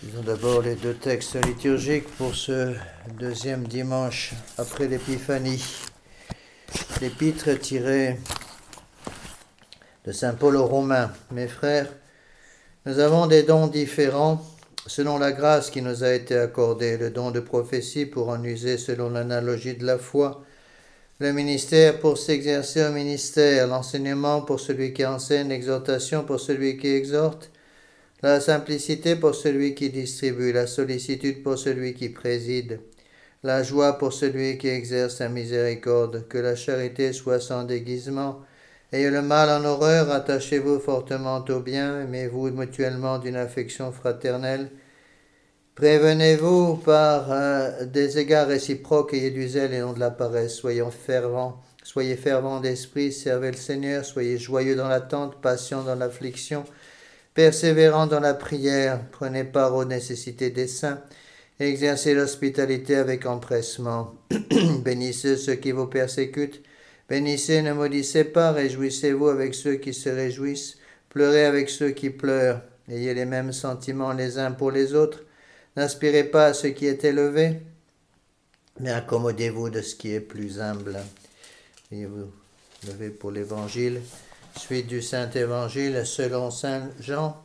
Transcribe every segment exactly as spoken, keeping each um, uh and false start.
Lisons d'abord les deux textes liturgiques pour ce deuxième dimanche après l'Épiphanie. L'épître tirée de saint Paul aux Romains. Mes frères, nous avons des dons différents selon la grâce qui nous a été accordée, le don de prophétie pour en user selon l'analogie de la foi, le ministère pour s'exercer au ministère, l'enseignement pour celui qui enseigne, l'exhortation pour celui qui exhorte, la simplicité pour celui qui distribue, la sollicitude pour celui qui préside, la joie pour celui qui exerce la miséricorde, que la charité soit sans déguisement. Ayez le mal en horreur, attachez-vous fortement au bien, aimez-vous mutuellement d'une affection fraternelle. Prévenez-vous par euh, des égards réciproques, ayez du zèle et non de la paresse, soyons fervents, soyez fervents d'esprit, servez le Seigneur, soyez joyeux dans l'attente, patients dans l'affliction, persévérant dans la prière, prenez part aux nécessités des saints, exercez l'hospitalité avec empressement. Bénissez ceux qui vous persécutent, bénissez, ne maudissez pas, réjouissez-vous avec ceux qui se réjouissent, pleurez avec ceux qui pleurent, ayez les mêmes sentiments les uns pour les autres, n'aspirez pas à ce qui est élevé, mais accommodez-vous de ce qui est plus humble. Et vous levez pour l'Évangile. Suite du Saint-Évangile selon Saint Jean.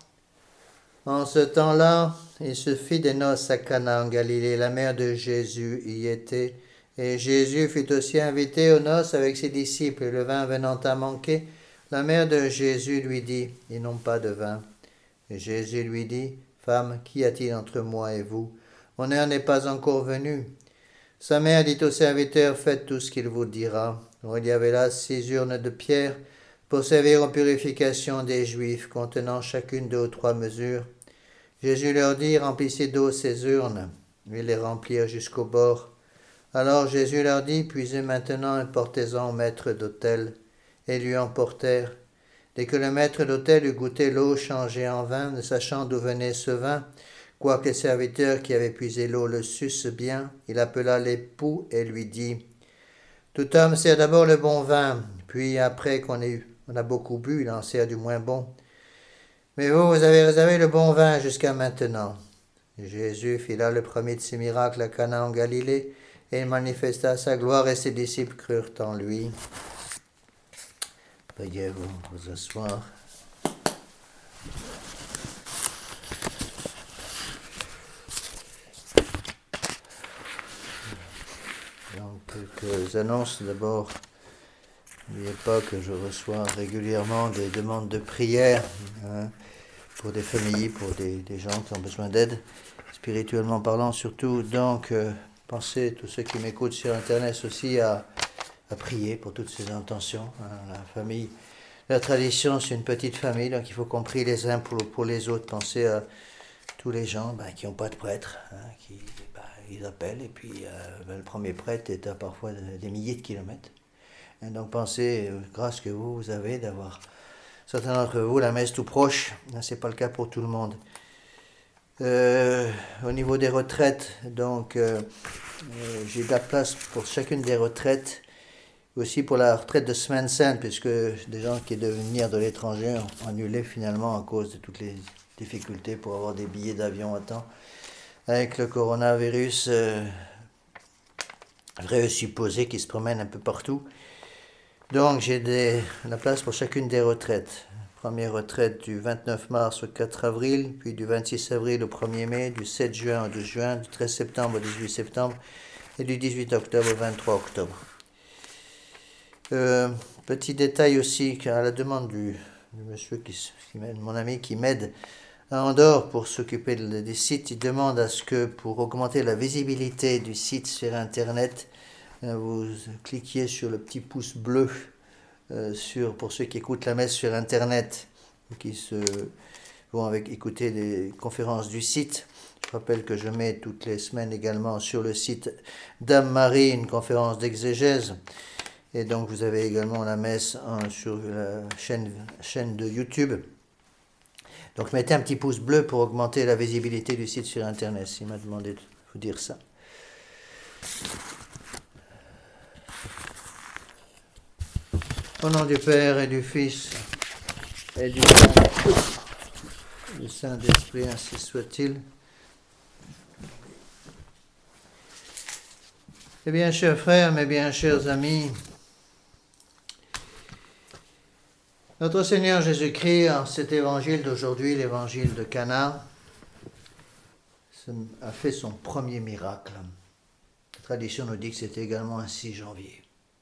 En ce temps-là, il se fit des noces à Cana en Galilée. La mère de Jésus y était. Et Jésus fut aussi invité aux noces avec ses disciples. Le vin venant à manquer, la mère de Jésus lui dit, « Ils n'ont pas de vin. » Et Jésus lui dit, « Femme, qu'y a-t-il entre moi et vous? Mon heure n'est pas encore venue. » Sa mère dit au serviteur, « Faites tout ce qu'il vous dira. » Il y avait là six urnes de pierre, pour servir aux purifications des Juifs, contenant chacune deux ou trois mesures. Jésus leur dit, remplissez d'eau ces urnes. Ils les remplirent jusqu'au bord. Alors Jésus leur dit, puisez maintenant et portez-en au maître d'autel. Et lui emportèrent. Dès que le maître d'autel eut goûté l'eau changée en vin, ne sachant d'où venait ce vin, quoique les serviteurs qui avaient puisé l'eau le sussent bien, il appela l'époux et lui dit, tout homme sert d'abord le bon vin, puis après qu'on ait eu On a beaucoup bu, il en sert du moins bon. Mais vous, vous avez réservé le bon vin jusqu'à maintenant. Jésus fit là le premier de ses miracles à Cana en Galilée, et il manifesta sa gloire, et ses disciples crurent en lui. Veuillez vous, vous asseoir. Donc, quelques annonces d'abord. N'oubliez pas que je reçois régulièrement des demandes de prière hein, pour des familles, pour des, des gens qui ont besoin d'aide, spirituellement parlant surtout. Donc, euh, pensez, tous ceux qui m'écoutent sur Internet aussi, à, à prier pour toutes ces intentions. Hein, la famille, la tradition, c'est une petite famille, donc il faut qu'on prie les uns pour, pour les autres. Pensez à tous les gens ben, qui n'ont pas de prêtre, hein, qui ben, ils appellent, et puis euh, ben, le premier prêtre est à parfois des milliers de kilomètres. Et donc pensez, grâce que vous, vous avez d'avoir, certains d'entre vous, la messe tout proche. Ce n'est pas le cas pour tout le monde. Euh, au niveau des retraites, donc euh, euh, j'ai de la place pour chacune des retraites, aussi pour la retraite de Semaine Sainte, puisque des gens qui devaient venir de l'étranger ont annulé finalement à cause de toutes les difficultés pour avoir des billets d'avion à temps. Avec le coronavirus euh, vrai supposé qui se promène un peu partout. Donc, j'ai des, la place pour chacune des retraites. Première retraite du vingt-neuf mars au quatre avril, puis du vingt-six avril au premier mai, du sept juin au douze juin, du treize septembre au dix-huit septembre et du dix-huit octobre au vingt-trois octobre. Euh, petit détail aussi, à la demande du, du monsieur, qui, qui m'aide, mon ami qui m'aide à Andorre pour s'occuper de, des sites, il demande à ce que pour augmenter la visibilité du site sur Internet, vous cliquiez sur le petit pouce bleu euh, sur, pour ceux qui écoutent la messe sur Internet, qui se, vont avec, écouter les conférences du site. Je rappelle que je mets toutes les semaines également sur le site Dame Marie une conférence d'exégèse. Et donc vous avez également la messe hein, sur la chaîne, chaîne de YouTube. Donc mettez un petit pouce bleu pour augmenter la visibilité du site sur Internet. Il m'a demandé de vous dire ça. Au nom du Père et du Fils et du Saint, du Saint-Esprit, ainsi soit-il. Eh bien, chers frères, mes bien chers amis, notre Seigneur Jésus-Christ, en cet évangile d'aujourd'hui, l'évangile de Cana, a fait son premier miracle. La tradition nous dit que c'était également un six janvier.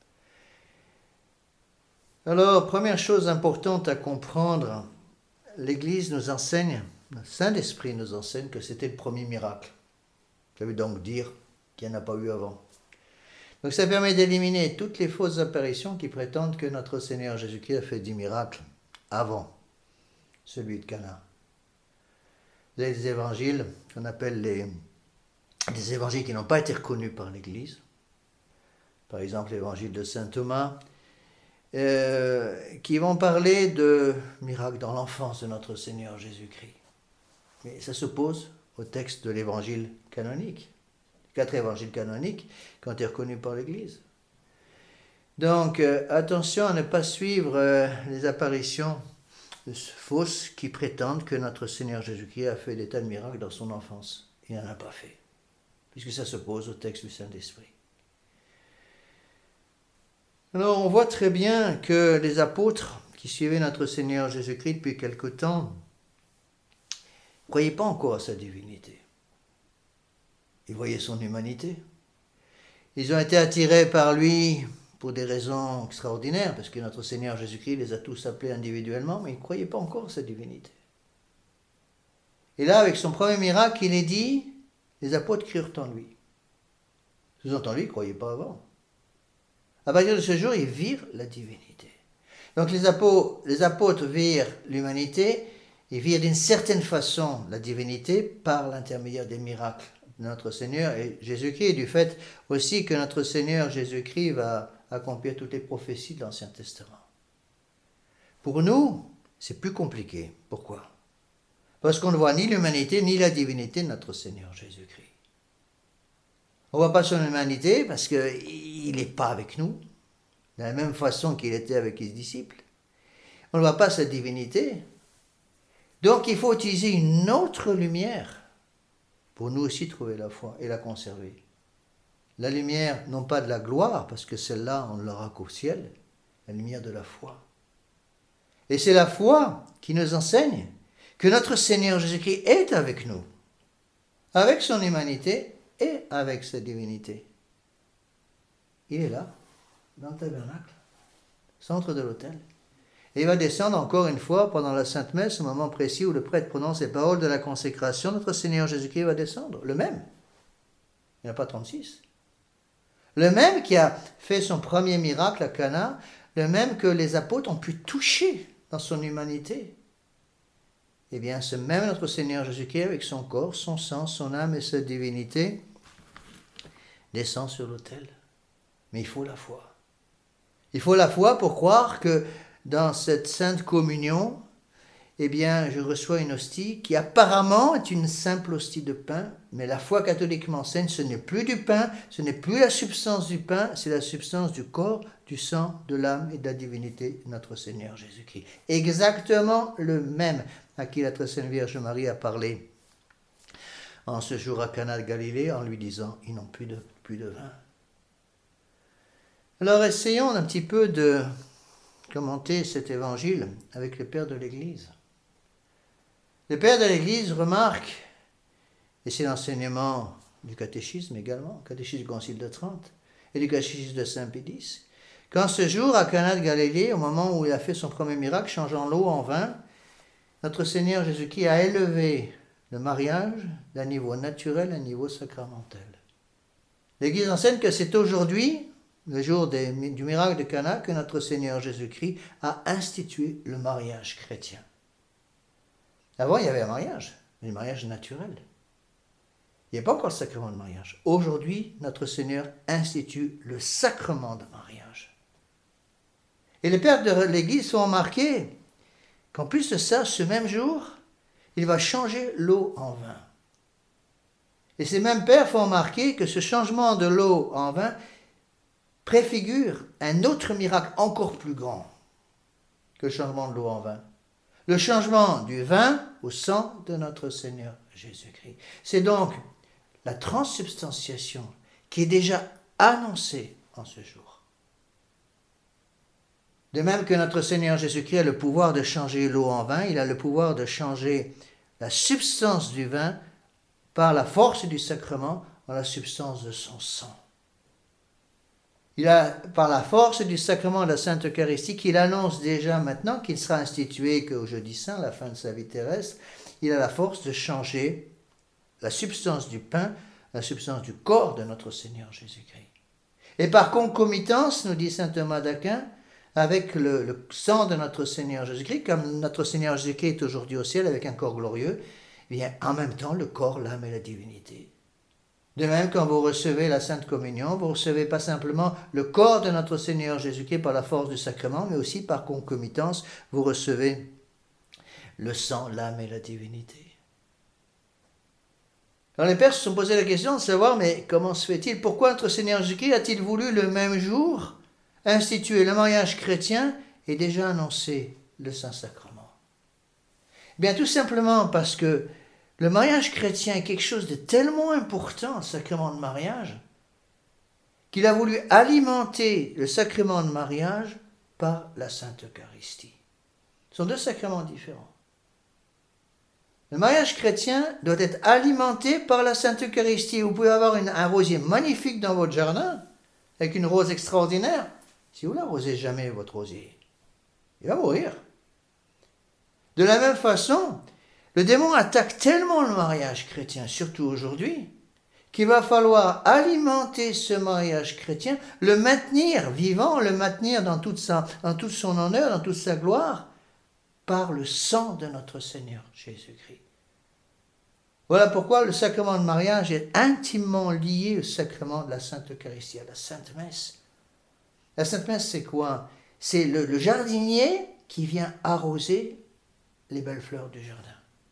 Alors, première chose importante à comprendre, l'Église nous enseigne, le Saint-Esprit nous enseigne que c'était le premier miracle. Ça veut donc dire qu'il n'y en a pas eu avant. Donc ça permet d'éliminer toutes les fausses apparitions qui prétendent que notre Seigneur Jésus-Christ a fait dix miracles avant celui de Cana. Les évangiles qu'on appelle les, les évangiles qui n'ont pas été reconnus par l'Église, par exemple l'évangile de saint Thomas, euh, qui vont parler de miracles dans l'enfance de notre Seigneur Jésus-Christ. Mais ça s'oppose au texte de l'évangile canonique, les quatre évangiles canoniques qui ont été reconnus par l'Église. Donc euh, attention à ne pas suivre euh, les apparitions fausses qui prétendent que notre Seigneur Jésus-Christ a fait des tas de miracles dans son enfance. Il n'en a pas fait, puisque ça s'oppose au texte du Saint-Esprit. Alors on voit très bien que les apôtres qui suivaient notre Seigneur Jésus-Christ depuis quelque temps ne croyaient pas encore à sa divinité. Ils voyaient son humanité. Ils ont été attirés par lui pour des raisons extraordinaires, parce que notre Seigneur Jésus-Christ les a tous appelés individuellement, mais ils ne croyaient pas encore à sa divinité. Et là, avec son premier miracle, il est dit, les apôtres crurent en lui. Sous-entendu, ils ne croyaient pas avant. À partir de ce jour, ils virent la divinité. Donc les apôtres, les apôtres virent l'humanité, ils virent d'une certaine façon la divinité par l'intermédiaire des miracles de notre Seigneur et Jésus-Christ, et du fait aussi que notre Seigneur Jésus-Christ va accomplir toutes les prophéties de l'Ancien Testament. Pour nous, c'est plus compliqué. Pourquoi? Parce qu'on ne voit ni l'humanité ni la divinité de notre Seigneur Jésus-Christ. On ne voit pas son humanité parce qu'il n'est pas avec nous, de la même façon qu'il était avec les disciples. On ne voit pas sa divinité. Donc il faut utiliser une autre lumière pour nous aussi trouver la foi et la conserver. La lumière, non pas de la gloire, parce que celle-là, on ne l'aura qu'au ciel, la lumière de la foi. Et c'est la foi qui nous enseigne que notre Seigneur Jésus-Christ est avec nous, avec son humanité et avec sa divinité. Il est là, dans le tabernacle, centre de l'autel. Et il va descendre encore une fois pendant la Sainte Messe, au moment précis où le prêtre prononce les paroles de la consécration. Notre Seigneur Jésus-Christ va descendre, le même. Il n'y en a pas trente-six. Le même qui a fait son premier miracle à Cana, le même que les apôtres ont pu toucher dans son humanité. Eh bien, ce même notre Seigneur Jésus-Christ, avec son corps, son sang, son âme et sa divinité, descend sur l'autel. Mais il faut la foi. Il faut la foi pour croire que dans cette sainte communion, eh bien, je reçois une hostie qui apparemment est une simple hostie de pain, mais la foi catholique m'enseigne, ce n'est plus du pain, ce n'est plus la substance du pain, c'est la substance du corps, du sang, de l'âme et de la divinité de notre Seigneur Jésus-Christ. Exactement le même à qui la très sainte Vierge Marie a parlé en ce jour à Cana de Galilée en lui disant, ils n'ont plus de, plus de vin. Alors essayons un petit peu de commenter cet évangile avec les pères de l'Église. Les pères de l'Église remarquent, et c'est l'enseignement du catéchisme également, catéchisme du Concile de Trente et du catéchisme de Saint Pédis, qu'en ce jour à Cana de Galilée, au moment où il a fait son premier miracle, changeant l'eau en vin, notre Seigneur Jésus-Christ a élevé le mariage d'un niveau naturel à un niveau sacramentel. L'Église enseigne que c'est aujourd'hui, le jour des, du miracle de Cana, que notre Seigneur Jésus-Christ a institué le mariage chrétien. Avant, il y avait un mariage, mais le mariage naturel. Il n'y a pas encore le sacrement de mariage. Aujourd'hui, notre Seigneur institue le sacrement de mariage. Et les pères de l'Église sont remarqués qu'en plus de ça, ce même jour, il va changer l'eau en vin. Et ces mêmes pères font remarquer que ce changement de l'eau en vin préfigure un autre miracle encore plus grand que le changement de l'eau en vin. Le changement du vin au sang de notre Seigneur Jésus-Christ. C'est donc la transsubstantiation qui est déjà annoncé en ce jour. De même que notre Seigneur Jésus-Christ a le pouvoir de changer l'eau en vin, il a le pouvoir de changer la substance du vin par la force du sacrement en la substance de son sang. Il a, par la force du sacrement de la Sainte Eucharistie, qu'il annonce déjà maintenant, qu'il sera institué qu'au jeudi saint, la fin de sa vie terrestre, il a la force de changer la substance du pain, la substance du corps de notre Seigneur Jésus-Christ. Et par concomitance, nous dit saint Thomas d'Aquin, avec le, le sang de notre Seigneur Jésus-Christ, comme notre Seigneur Jésus-Christ est aujourd'hui au ciel avec un corps glorieux, eh bien, en même temps le corps, l'âme et la divinité. De même, quand vous recevez la Sainte Communion, vous recevez pas simplement le corps de notre Seigneur Jésus-Christ par la force du sacrement, mais aussi par concomitance, vous recevez le sang, l'âme et la divinité. Alors les pères se sont posé la question de savoir, mais comment se fait-il? Pourquoi notre Seigneur Jésus-Christ a-t-il voulu le même jour instituer le mariage chrétien et déjà annoncer le Saint-Sacrement? Bien, tout simplement parce que le mariage chrétien est quelque chose de tellement important, le sacrement de mariage, qu'il a voulu alimenter le sacrement de mariage par la Sainte Eucharistie. Ce sont deux sacrements différents. Le mariage chrétien doit être alimenté par la Sainte Eucharistie. Vous pouvez avoir une, un rosier magnifique dans votre jardin, avec une rose extraordinaire. Si vous n'arrosez jamais votre rosier, il va mourir. De la même façon, le démon attaque tellement le mariage chrétien, surtout aujourd'hui, qu'il va falloir alimenter ce mariage chrétien, le maintenir vivant, le maintenir dans toute sa, dans tout son honneur, dans toute sa gloire, par le sang de notre Seigneur Jésus-Christ. Voilà pourquoi le sacrement de mariage est intimement lié au sacrement de la Sainte Eucharistie, à la Sainte Messe. La Sainte Messe, c'est quoi? C'est le, le jardinier qui vient arroser les belles fleurs du jardin.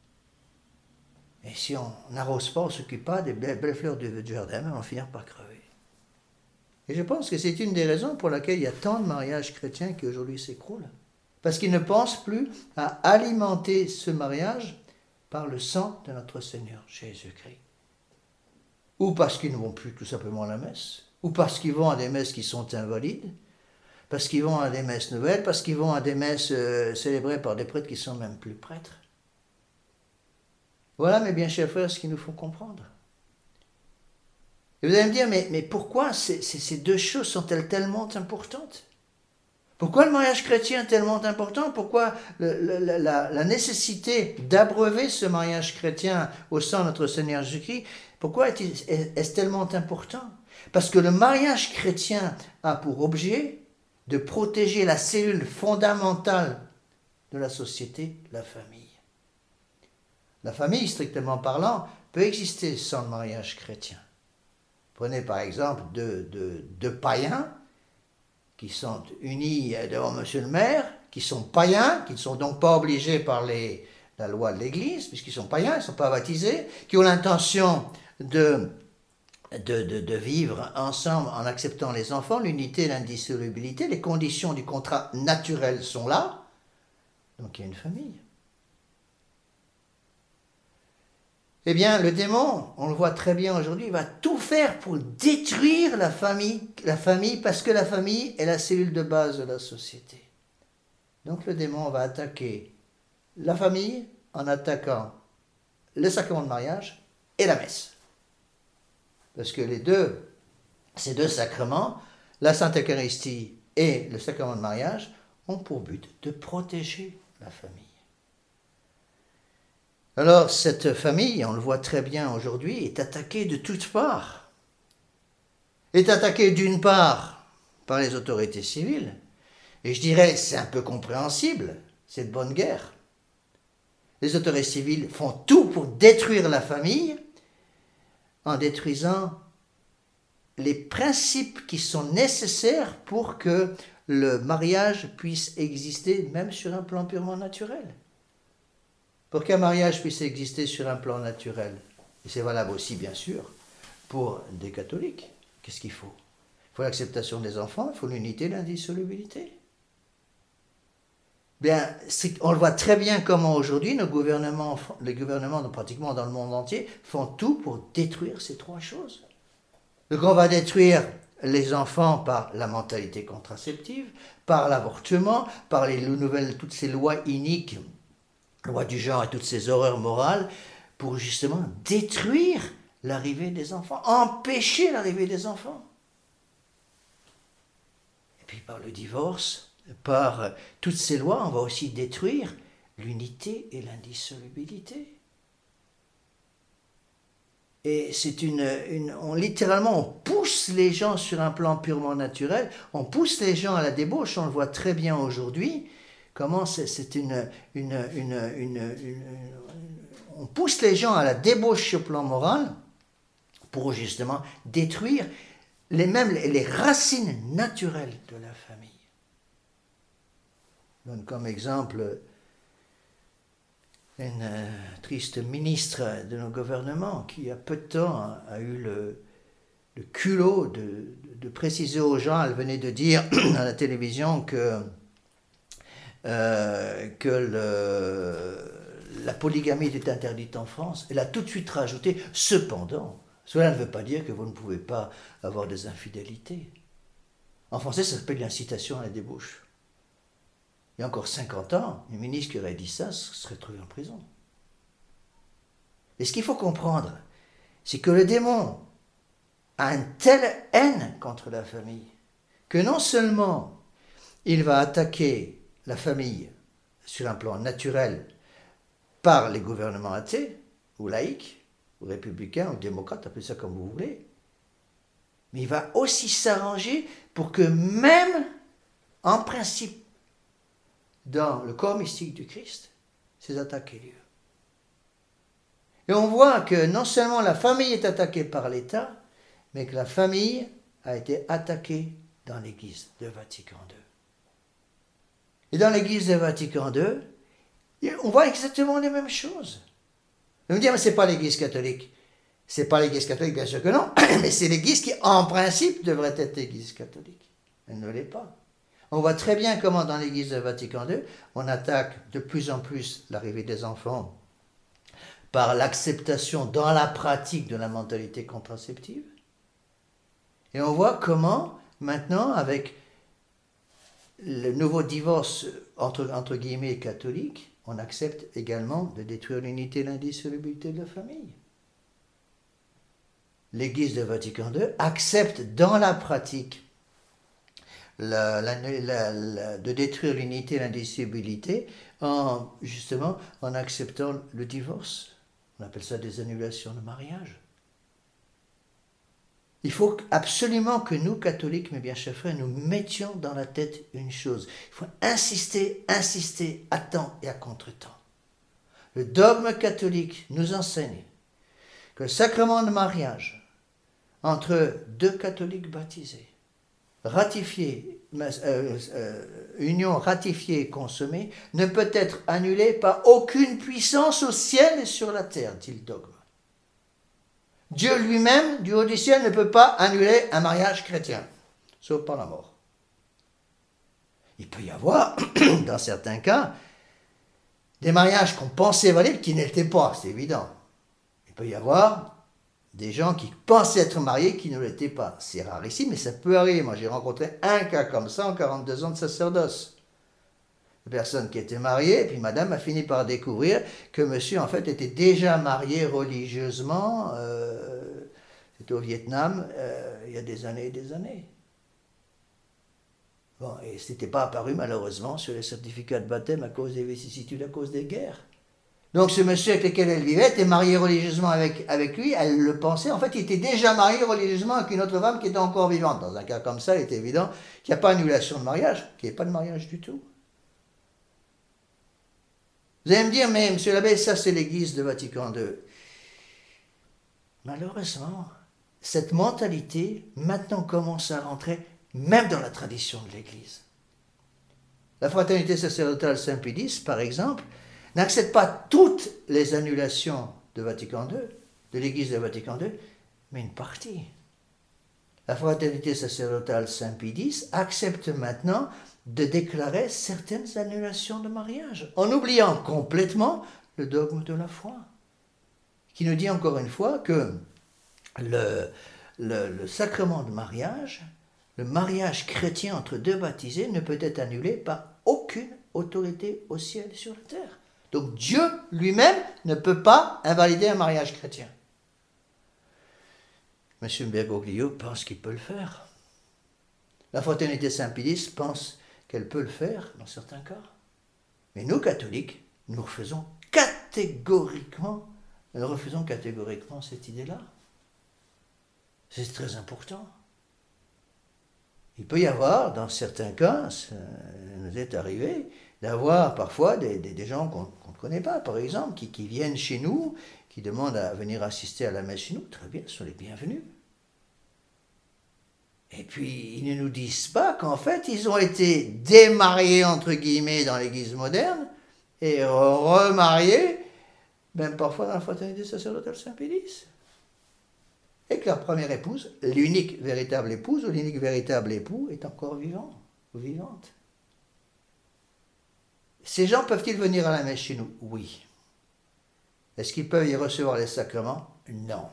Et si on n'arrose pas, on ne s'occupe pas des belles, belles fleurs du, du jardin, on va finir par crever. Et je pense que c'est une des raisons pour laquelle il y a tant de mariages chrétiens qui aujourd'hui s'écroulent. Parce qu'ils ne pensent plus à alimenter ce mariage par le sang de notre Seigneur Jésus-Christ. Ou parce qu'ils ne vont plus tout simplement à la messe, ou parce qu'ils vont à des messes qui sont invalides, parce qu'ils vont à des messes nouvelles, parce qu'ils vont à des messes euh, célébrées par des prêtres qui ne sont même plus prêtres. Voilà, mes bien chers frères, ce qu'il nous faut comprendre. Et vous allez me dire, mais, mais pourquoi ces, ces, ces deux choses sont-elles tellement importantes? Pourquoi le mariage chrétien est tellement important? Pourquoi le, le, la, la nécessité d'abreuver ce mariage chrétien au sang de notre Seigneur Jésus-Christ, pourquoi est-il, est, est-ce tellement important? Parce que le mariage chrétien a pour objet de protéger la cellule fondamentale de la société, la famille. La famille, strictement parlant, peut exister sans le mariage chrétien. Prenez par exemple deux, deux, deux païens qui sont unis devant monsieur le maire, qui sont païens, qui ne sont donc pas obligés par les, la loi de l'Église, puisqu'ils sont païens, ils ne sont pas baptisés, qui ont l'intention de, de, de, de vivre ensemble en acceptant les enfants, l'unité, l'indissolubilité, les conditions du contrat naturel sont là, donc il y a une famille. Eh bien, le démon, on le voit très bien aujourd'hui, va tout faire pour détruire la famille, la famille, parce que la famille est la cellule de base de la société. Donc le démon va attaquer la famille en attaquant le sacrement de mariage et la messe. Parce que les deux, ces deux sacrements, la Sainte Eucharistie et le sacrement de mariage, ont pour but de protéger la famille. Alors, cette famille, on le voit très bien aujourd'hui, est attaquée de toutes parts. Est attaquée d'une part par les autorités civiles, et je dirais, c'est un peu compréhensible, c'est de bonne guerre. Les autorités civiles font tout pour détruire la famille, en détruisant les principes qui sont nécessaires pour que le mariage puisse exister, même sur un plan purement naturel. Pour qu'un mariage puisse exister sur un plan naturel, et c'est valable aussi bien sûr pour des catholiques, qu'est-ce qu'il faut? Il faut l'acceptation des enfants, il faut l'unité, l'indissolubilité. Bien, on le voit très bien comment aujourd'hui nos gouvernements, les gouvernements pratiquement dans le monde entier font tout pour détruire ces trois choses. Donc on va détruire les enfants par la mentalité contraceptive, par l'avortement, par les nouvelles, toutes ces lois iniques, lois du genre et toutes ces horreurs morales, pour justement détruire l'arrivée des enfants, empêcher l'arrivée des enfants. Et puis par le divorce, par toutes ces lois, on va aussi détruire l'unité et l'indissolubilité. Et c'est une, une on, littéralement, on pousse les gens sur un plan purement naturel, on pousse les gens à la débauche, on le voit très bien aujourd'hui, comment c'est, c'est une, une, une, une, une, une... On pousse les gens à la débauche sur le plan moral pour justement détruire les, même les, les racines naturelles de la famille. Je donne comme exemple une euh, triste ministre de nos gouvernements qui, il y a peu de temps, a, a eu le, le culot de, de, de préciser aux gens, elle venait de dire à la télévision que, euh, que le, la polygamie était interdite en France. Elle a tout de suite rajouté « cependant ». Cela ne veut pas dire que vous ne pouvez pas avoir des infidélités. En français, ça s'appelle l'incitation à la débauche. Il y a encore cinquante ans, un ministre qui aurait dit ça serait trouvé en prison. Et ce qu'il faut comprendre, c'est que le démon a une telle haine contre la famille que non seulement il va attaquer la famille sur un plan naturel par les gouvernements athées, ou laïcs, ou républicains, ou démocrates, appelez ça comme vous voulez, mais il va aussi s'arranger pour que même, en principe, dans le corps mystique du Christ, ces attaques aient lieu. Et on voit que non seulement la famille est attaquée par l'État, mais que la famille a été attaquée dans l'Église de Vatican deux. Et dans l'Église de Vatican deux, on voit exactement les mêmes choses. Vous me dire, mais c'est pas l'Église catholique. C'est pas l'Église catholique, bien sûr que non, mais c'est l'Église qui, en principe, devrait être l'Église catholique. Elle ne l'est pas. On voit très bien comment dans l'Église de Vatican deux, on attaque de plus en plus l'arrivée des enfants par l'acceptation dans la pratique de la mentalité contraceptive. Et on voit comment, maintenant, avec le nouveau divorce entre, entre guillemets catholique, on accepte également de détruire l'unité et l'indissolubilité de la famille. L'Église de Vatican deux accepte dans la pratique La, la, la, la, de détruire l'unité et l'indissolubilité en, justement, en acceptant le divorce. On appelle ça des annulations de mariage. Il faut absolument que nous, catholiques, mes bien chers frères, nous mettions dans la tête une chose. Il faut insister, insister à temps et à contre-temps. Le dogme catholique nous enseigne que le sacrement de mariage entre deux catholiques baptisés, ratifié, euh, euh, union ratifiée et consommée, ne peut être annulée par aucune puissance au ciel et sur la terre, dit le dogme. Dieu lui-même, du haut du ciel, ne peut pas annuler un mariage chrétien, sauf par la mort. Il peut y avoir, dans certains cas, des mariages qu'on pensait valides qui n'étaient pas, c'est évident. Il peut y avoir des gens qui pensaient être mariés qui ne l'étaient pas. C'est rare ici, mais ça peut arriver. Moi, j'ai rencontré un cas comme ça en quarante-deux ans de sacerdoce. Une personne qui était mariée, et puis madame a fini par découvrir que monsieur, en fait, était déjà marié religieusement. Euh, c'était au Vietnam, euh, il y a des années et des années. Bon, et ce n'était pas apparu, malheureusement, sur les certificats de baptême à cause des vicissitudes, à cause des guerres. Donc ce monsieur avec lequel elle vivait était marié religieusement avec, avec lui, elle le pensait, en fait il était déjà marié religieusement avec une autre femme qui était encore vivante. Dans un cas comme ça, il est évident qu'il n'y a pas annulation de mariage, qu'il n'y ait pas de mariage du tout. Vous allez me dire, mais monsieur l'abbé, ça c'est l'église de Vatican deux. Malheureusement, cette mentalité maintenant commence à rentrer même dans la tradition de l'église. La fraternité sacerdotale Saint-Pédis, par exemple, n'accepte pas toutes les annulations de Vatican deux, de l'Église de Vatican deux, mais une partie. La fraternité sacerdotale Saint-Pédis accepte maintenant de déclarer certaines annulations de mariage, en oubliant complètement le dogme de la foi, qui nous dit encore une fois que le, le, le sacrement de mariage, le mariage chrétien entre deux baptisés ne peut être annulé par aucune autorité au ciel et sur la terre. Donc Dieu lui-même ne peut pas invalider un mariage chrétien. M. Bergoglio pense qu'il peut le faire. La Fraternité Saint-Pédis pense qu'elle peut le faire dans certains cas. Mais nous, catholiques, nous refusons catégoriquement, nous refusons catégoriquement cette idée-là. C'est très important. Il peut y avoir, dans certains cas, ça nous est arrivé, d'avoir parfois des, des, des gens qu'on qu'on ne connaît pas, par exemple, qui, qui viennent chez nous, qui demandent à venir assister à la messe chez nous. Très bien, ce sont les bienvenus. Et puis, ils ne nous disent pas qu'en fait, ils ont été démariés, entre guillemets, dans l'Église moderne, et remariés, même parfois dans la Fraternité sacerdotale Saint-Pédis. Et que leur première épouse, l'unique véritable épouse ou l'unique véritable époux, est encore vivant ou vivante. Ces gens peuvent-ils venir à la messe chez nous? Oui. Est-ce qu'ils peuvent y recevoir les sacrements? Non.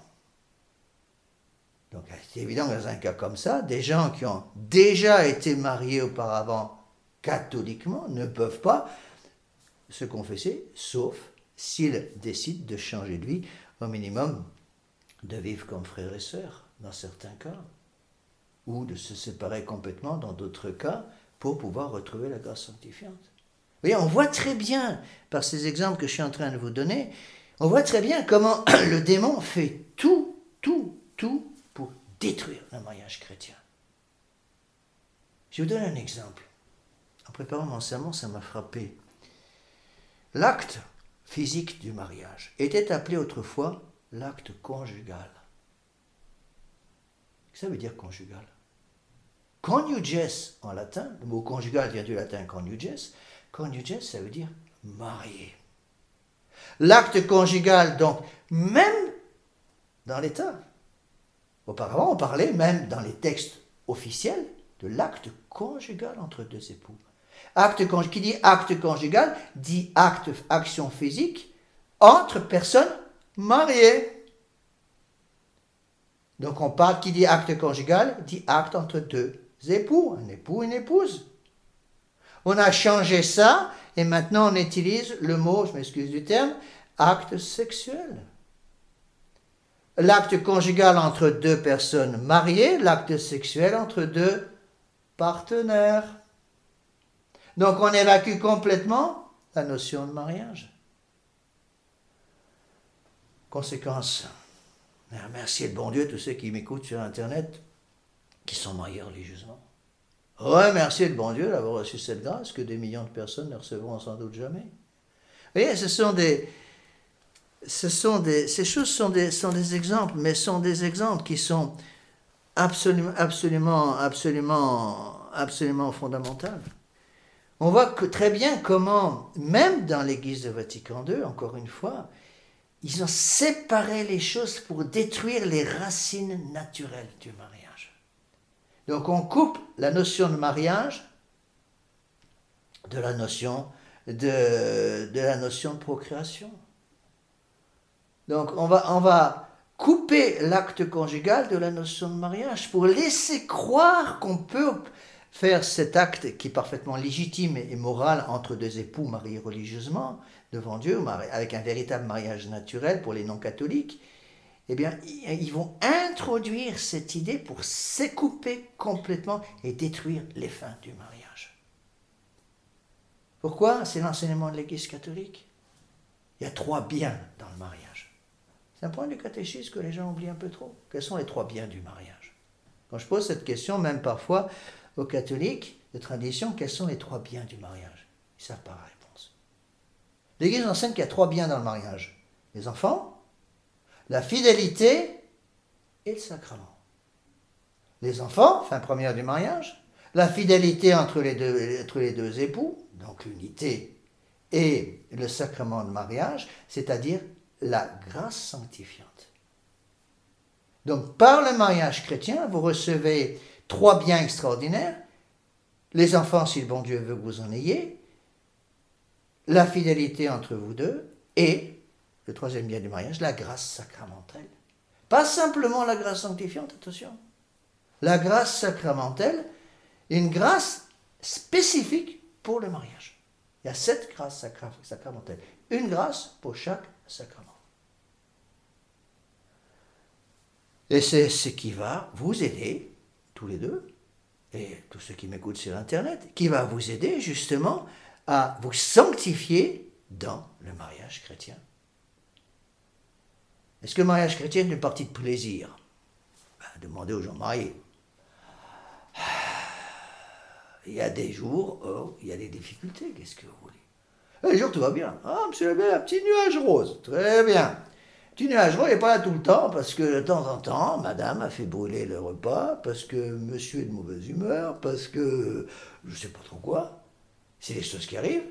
Donc c'est évident que dans un cas comme ça, des gens qui ont déjà été mariés auparavant catholiquement ne peuvent pas se confesser, sauf s'ils décident de changer de vie, au minimum de vivre comme frères et sœurs, dans certains cas, ou de se séparer complètement dans d'autres cas, pour pouvoir retrouver la grâce sanctifiante. Vous voyez, on voit très bien, par ces exemples que je suis en train de vous donner, on voit très bien comment le démon fait tout, tout, tout pour détruire le mariage chrétien. Je vous donne un exemple. En préparant mon sermon, ça m'a frappé. L'acte physique du mariage était appelé autrefois l'acte conjugal. Ça veut dire conjugal. Conjuges en latin, le mot conjugal vient du latin conjuges. Conjuges, ça veut dire marié. L'acte conjugal, donc, même dans l'État. Auparavant, on parlait même dans les textes officiels de l'acte conjugal entre deux époux. Acte, qui dit acte conjugal dit acte, action physique entre personnes mariées. Donc on parle, qui dit acte conjugal dit acte entre deux époux, un époux et une épouse. On a changé ça et maintenant on utilise le mot, je m'excuse du terme, acte sexuel. L'acte conjugal entre deux personnes mariées, l'acte sexuel entre deux partenaires. Donc on évacue complètement la notion de mariage. Conséquence, remerciez le bon Dieu tous ceux qui m'écoutent sur Internet, qui sont mariés religieusement. Remerciez le bon Dieu d'avoir reçu cette grâce que des millions de personnes ne recevront sans doute jamais. Vous voyez, ce sont des... Ce sont des, ces choses sont des, sont des exemples, mais sont des exemples qui sont absolument, absolument, absolument, absolument fondamentaux. On voit que, très bien comment, même dans l'Église de Vatican deux, encore une fois, ils ont séparé les choses pour détruire les racines naturelles du mariage. Donc on coupe la notion de mariage de la notion de, de la notion de procréation. Donc on va, on va couper l'acte conjugal de la notion de mariage pour laisser croire qu'on peut faire cet acte qui est parfaitement légitime et moral entre deux époux mariés religieusement devant Dieu, avec un véritable mariage naturel pour les non-catholiques. Eh bien, ils vont introduire cette idée pour s'écouper complètement et détruire les fins du mariage. Pourquoi? C'est l'enseignement de l'Église catholique. Il y a trois biens dans le mariage. C'est un point du catéchisme que les gens oublient un peu trop. Quels sont les trois biens du mariage? Quand je pose cette question, même parfois aux catholiques de tradition, quels sont les trois biens du mariage? Ils ne savent pas la réponse. L'Église enseigne qu'il y a trois biens dans le mariage. Les enfants, la fidélité et le sacrement. Les enfants, fin première du mariage, la fidélité entre les deux, entre les deux époux, donc l'unité, et le sacrement de mariage, c'est-à-dire la grâce sanctifiante. Donc, par le mariage chrétien, vous recevez trois biens extraordinaires. Les enfants, si le bon Dieu veut que vous en ayez, la fidélité entre vous deux, et, le troisième bien du mariage, la grâce sacramentelle. Pas simplement la grâce sanctifiante, attention. La grâce sacramentelle, une grâce spécifique pour le mariage. Il y a sept grâces sacra- sacramentelles. Une grâce pour chaque sacrament. Et c'est ce qui va vous aider, tous les deux, et tous ceux qui m'écoutent sur Internet, qui va vous aider justement à vous sanctifier dans le mariage chrétien. Est-ce que le mariage chrétien est une partie de plaisir? Ben, demandez aux gens mariés. Il y a des jours où il y a des difficultés, qu'est-ce que vous voulez? Un jour, tout va bien. Ah, monsieur l'abbé, un petit nuage rose. Très bien. Petit nuage rose, il n'est pas là tout le temps, parce que de temps en temps, madame a fait brûler le repas, parce que monsieur est de mauvaise humeur, parce que je ne sais pas trop quoi. C'est des choses qui arrivent.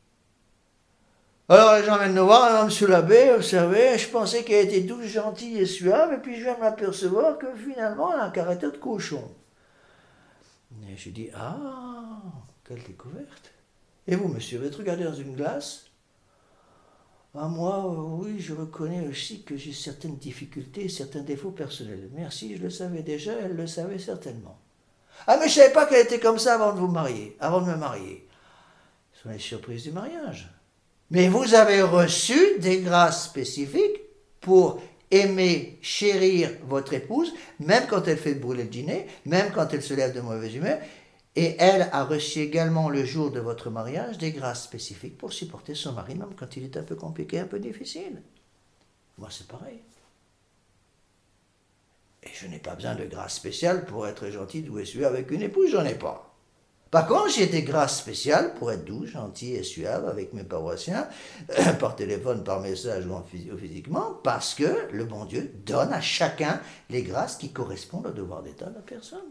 Alors les gens viennent nous voir, alors, monsieur l'abbé, vous savez, je pensais qu'elle était douce, gentille et suave, et puis je viens de m'apercevoir que finalement, elle a un caractère de cochon. Et je dis, ah, quelle découverte. Et vous, monsieur, vous êtes regardé dans une glace? Ah, moi, oui, je reconnais aussi que j'ai certaines difficultés, certains défauts personnels. Merci, je le savais déjà, elle le savait certainement. Ah, mais je ne savais pas qu'elle était comme ça avant de vous marier, avant de me marier. Ce sont les surprises du mariage. Mais vous avez reçu des grâces spécifiques pour aimer, chérir votre épouse, même quand elle fait brûler le dîner, même quand elle se lève de mauvaise humeur. Et elle a reçu également le jour de votre mariage des grâces spécifiques pour supporter son mari, même quand il est un peu compliqué, un peu difficile. Moi, c'est pareil. Et je n'ai pas besoin de grâce spéciale pour être gentil, doux et suave avec une épouse, j'en ai pas. Par contre, j'ai des grâces spéciales pour être doux, gentil et suave avec mes paroissiens, euh, par téléphone, par message ou, en phys- ou physiquement, parce que le bon Dieu donne à chacun les grâces qui correspondent au devoir d'état de la personne.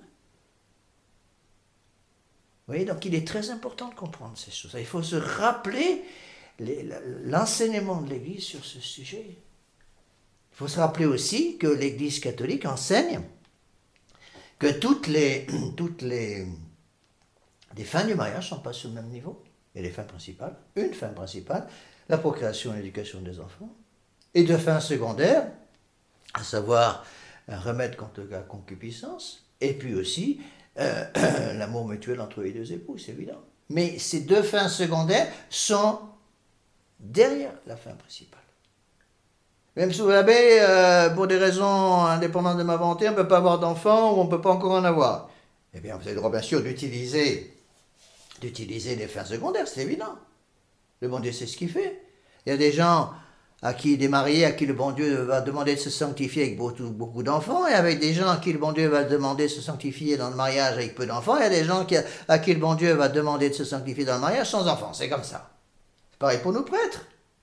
Vous voyez, donc il est très important de comprendre ces choses. Il faut se rappeler les, l'enseignement de l'Église sur ce sujet. Il faut se rappeler aussi que l'Église catholique enseigne que toutes les, toutes les, les fins du mariage ne sont pas sur le même niveau. Il y a des fins principales, une fin principale, la procréation et l'éducation des enfants, et deux fins secondaires, à savoir un remède contre la concupiscence, et puis aussi euh, l'amour mutuel entre les deux époux, c'est évident. Mais ces deux fins secondaires sont derrière la fin principale. Même sous l'abbé, euh, pour des raisons indépendantes de ma volonté, on ne peut pas avoir d'enfants ou on ne peut pas encore en avoir. Eh bien, vous avez le droit, bien sûr, d'utiliser, d'utiliser les fins secondaires, c'est évident. Le bon Dieu sait ce qu'il fait. Il y a des gens à qui des mariés, à qui le bon Dieu va demander de se sanctifier avec beaucoup, beaucoup d'enfants, et avec des gens à qui le bon Dieu va demander de se sanctifier dans le mariage avec peu d'enfants, et il y a des gens qui, à qui le bon Dieu va demander de se sanctifier dans le mariage sans enfants. C'est comme ça. C'est pareil pour nous prêtres.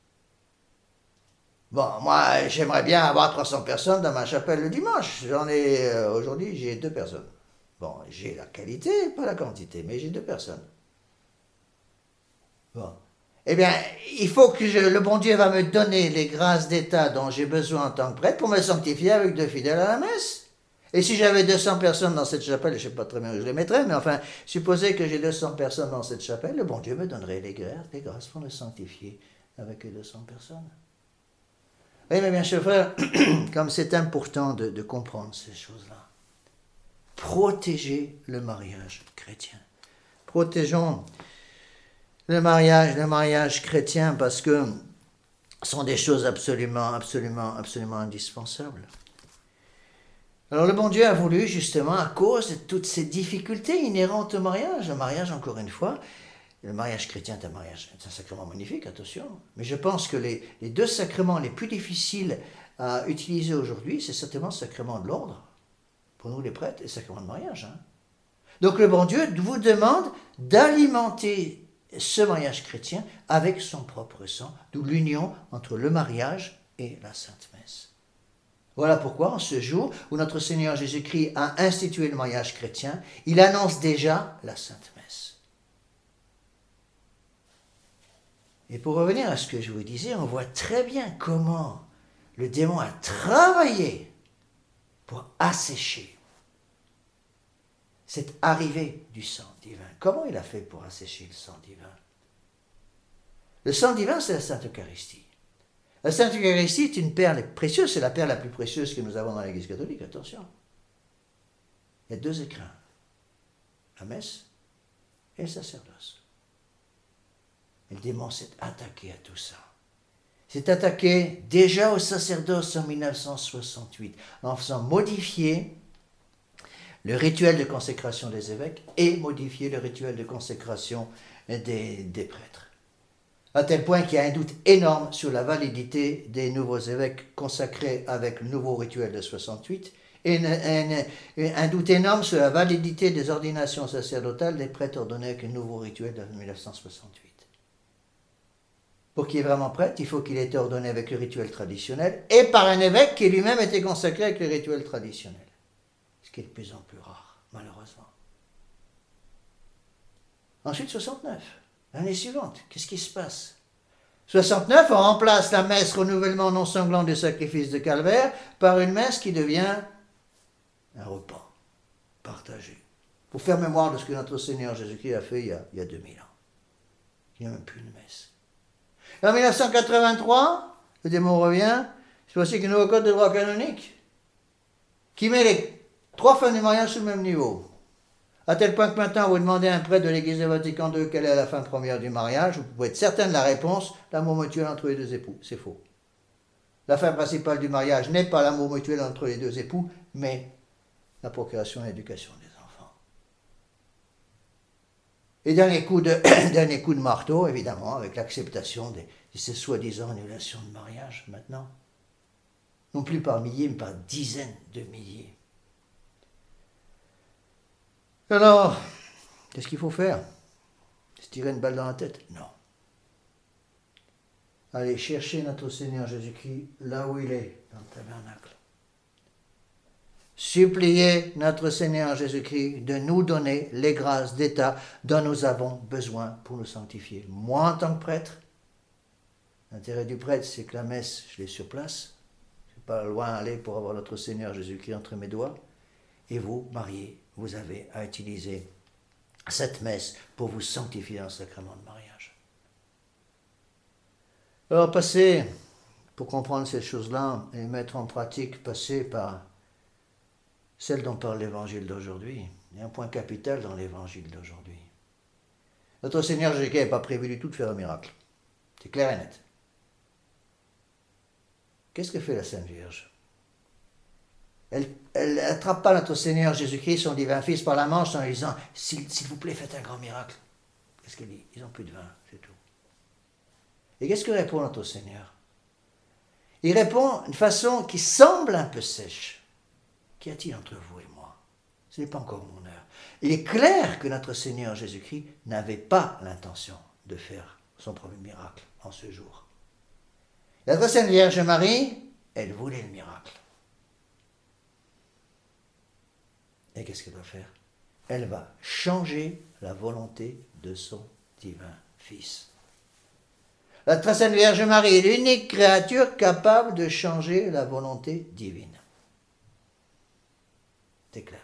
Bon, moi, j'aimerais bien avoir trois cents personnes dans ma chapelle le dimanche. J'en ai, euh, aujourd'hui, j'ai deux personnes. Bon, j'ai la qualité, pas la quantité, mais j'ai deux personnes. Bon. Eh bien, il faut que je, le bon Dieu va me donner les grâces d'état dont j'ai besoin en tant que prêtre pour me sanctifier avec deux fidèles à la messe. Et si j'avais deux cents personnes dans cette chapelle, je ne sais pas très bien où je les mettrais, mais enfin, supposez que j'ai deux cents personnes dans cette chapelle, le bon Dieu me donnerait les grâces, les grâces pour me sanctifier avec les deux cents personnes. Oui, mais bien sûr, frère, comme c'est important de, de comprendre ces choses-là, protégez le mariage chrétien. Protégeons le mariage, le mariage chrétien, parce que ce sont des choses absolument, absolument, absolument indispensables. Alors le bon Dieu a voulu, justement, à cause de toutes ces difficultés inhérentes au mariage, le mariage, encore une fois, le mariage chrétien est un mariage, c'est un sacrement magnifique, attention, mais je pense que les, les deux sacrements les plus difficiles à utiliser aujourd'hui, c'est certainement le sacrement de l'ordre, pour nous les prêtres, et le sacrement de mariage. Hein. Donc le bon Dieu vous demande d'alimenter ce mariage chrétien avec son propre sang, d'où l'union entre le mariage et la Sainte Messe. Voilà pourquoi, en ce jour où notre Seigneur Jésus-Christ a institué le mariage chrétien, il annonce déjà la Sainte Messe. Et pour revenir à ce que je vous disais, on voit très bien comment le démon a travaillé pour assécher cette arrivée du sang divin. Comment il a fait pour assécher le sang divin? Le sang divin, c'est la Sainte Eucharistie. La Sainte Eucharistie est une perle précieuse, c'est la perle la plus précieuse que nous avons dans l'Église catholique, attention. Il y a deux écrins, la messe et le sacerdoce. Et le démon s'est attaqué à tout ça. S'est attaqué déjà au sacerdoce en mille neuf cent soixante-huit, en faisant modifier le rituel de consécration des évêques et modifier le rituel de consécration des, des prêtres. À tel point qu'il y a un doute énorme sur la validité des nouveaux évêques consacrés avec le nouveau rituel de soixante-huit, et un, un, un doute énorme sur la validité des ordinations sacerdotales des prêtres ordonnés avec le nouveau rituel de mille neuf cent soixante-huit. Pour qu'il est vraiment prêtre, il faut qu'il ait été ordonné avec le rituel traditionnel et par un évêque qui lui-même était consacré avec le rituel traditionnel. Ce qui est de plus en plus rare, malheureusement. Ensuite, soixante-neuf. L'année suivante, qu'est-ce qui se passe? soixante-neuf, on remplace la messe renouvellement non sanglant du sacrifice de Calvaire par une messe qui devient un repas partagé. Pour faire mémoire de ce que notre Seigneur Jésus-Christ a fait il y a, il y a deux mille ans. Il n'y a même plus une messe. En mille neuf cent quatre-vingt-trois, le démon revient, c'est aussi qu'un nouveau code de droit canonique qui met les trois fins du mariage sur le même niveau. À tel point que maintenant, vous demandez à un prêtre de l'Église de Vatican deux quelle est la fin première du mariage, vous pouvez être certain de la réponse, l'amour mutuel entre les deux époux. C'est faux. La fin principale du mariage n'est pas l'amour mutuel entre les deux époux, mais la procréation et l'éducation des enfants. Et dernier coup de, dernier coup de marteau, évidemment, avec l'acceptation de ces soi-disant annulations de mariage, maintenant. Non plus par milliers, mais par dizaines de milliers. Alors, qu'est-ce qu'il faut faire? Se tirer une balle dans la tête? Non. Allez chercher notre Seigneur Jésus-Christ là où il est, dans le tabernacle. Supplier notre Seigneur Jésus-Christ de nous donner les grâces d'état dont nous avons besoin pour nous sanctifier. Moi, en tant que prêtre, l'intérêt du prêtre, c'est que la messe, je l'ai sur place. Je ne suis pas loin à aller pour avoir notre Seigneur Jésus-Christ entre mes doigts. Et vous, mariés, vous avez à utiliser cette messe pour vous sanctifier dans le sacrement de mariage. Alors, passez, pour comprendre ces choses-là et mettre en pratique, passez par celle dont parle l'évangile d'aujourd'hui. Il y a un point capital dans l'évangile d'aujourd'hui. Notre Seigneur Jésus-Christ n'a pas prévu du tout de faire un miracle. C'est clair et net. Qu'est-ce que fait la Sainte Vierge? Elle n'attrape pas notre Seigneur Jésus-Christ, son divin Fils, par la manche en lui disant « S'il vous plaît, faites un grand miracle. » Qu'est-ce qu'elle dit? Ils n'ont plus de vin, c'est tout. Et qu'est-ce que répond notre Seigneur? Il répond d'une façon qui semble un peu sèche. « Qu'y a-t-il entre vous et moi? Ce n'est pas encore mon heure. » Il est clair que notre Seigneur Jésus-Christ n'avait pas l'intention de faire son premier miracle en ce jour. La très Sainte Vierge Marie, elle voulait le miracle. Et qu'est-ce qu'elle doit faire? Elle va changer la volonté de son divin Fils. La très Sainte Vierge Marie est l'unique créature capable de changer la volonté divine. C'est clair.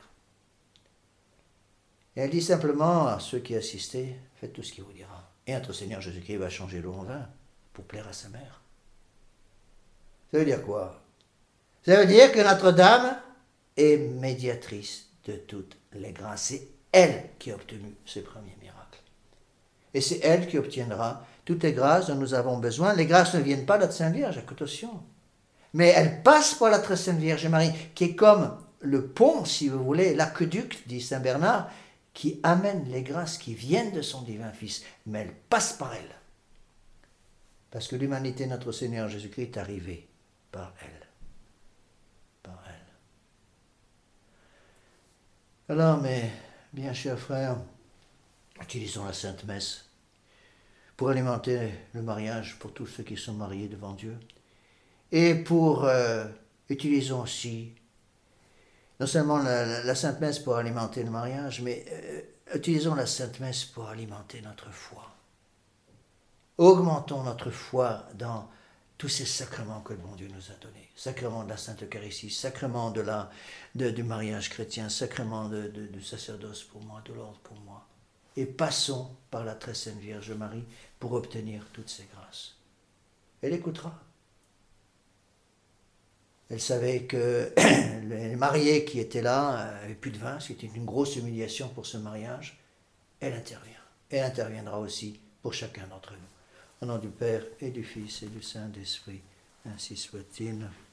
Et elle dit simplement à ceux qui assistaient, faites tout ce qu'il vous dira. Et notre Seigneur Jésus-Christ va changer l'eau en vin pour plaire à sa mère. Ça veut dire quoi? Ça veut dire que Notre-Dame est médiatrice de toutes les grâces. C'est elle qui a obtenu ce premier miracle. Et c'est elle qui obtiendra toutes les grâces dont nous avons besoin. Les grâces ne viennent pas de la Sainte Vierge, attention. Mais elles passent par la très Sainte Vierge Marie, qui est comme le pont, si vous voulez, l'aqueduc, dit Saint Bernard, qui amène les grâces qui viennent de son divin Fils. Mais elles passent par elle. Parce que l'humanité, notre Seigneur Jésus-Christ, est arrivée par elle. Par elle. Alors, mes bien chers frères, utilisons la Sainte Messe pour alimenter le mariage pour tous ceux qui sont mariés devant Dieu. Et pour, euh, utilisons aussi, non seulement la, la, la Sainte Messe pour alimenter le mariage, mais euh, utilisons la Sainte Messe pour alimenter notre foi. Augmentons notre foi dans tous ces sacrements que le bon Dieu nous a donnés. Sacrement de la Sainte Eucharistie, sacrement de la, de, du mariage chrétien, sacrement de, de, du sacerdoce pour moi, de l'ordre pour moi. Et passons par la très Sainte Vierge Marie pour obtenir toutes ces grâces. Elle écoutera. Elle savait que les mariés qui étaient là n'avaient plus de vin, c'était une grosse humiliation pour ce mariage. Elle intervient. Elle interviendra aussi pour chacun d'entre nous. Au nom du Père et du Fils et du Saint-Esprit, ainsi soit-il.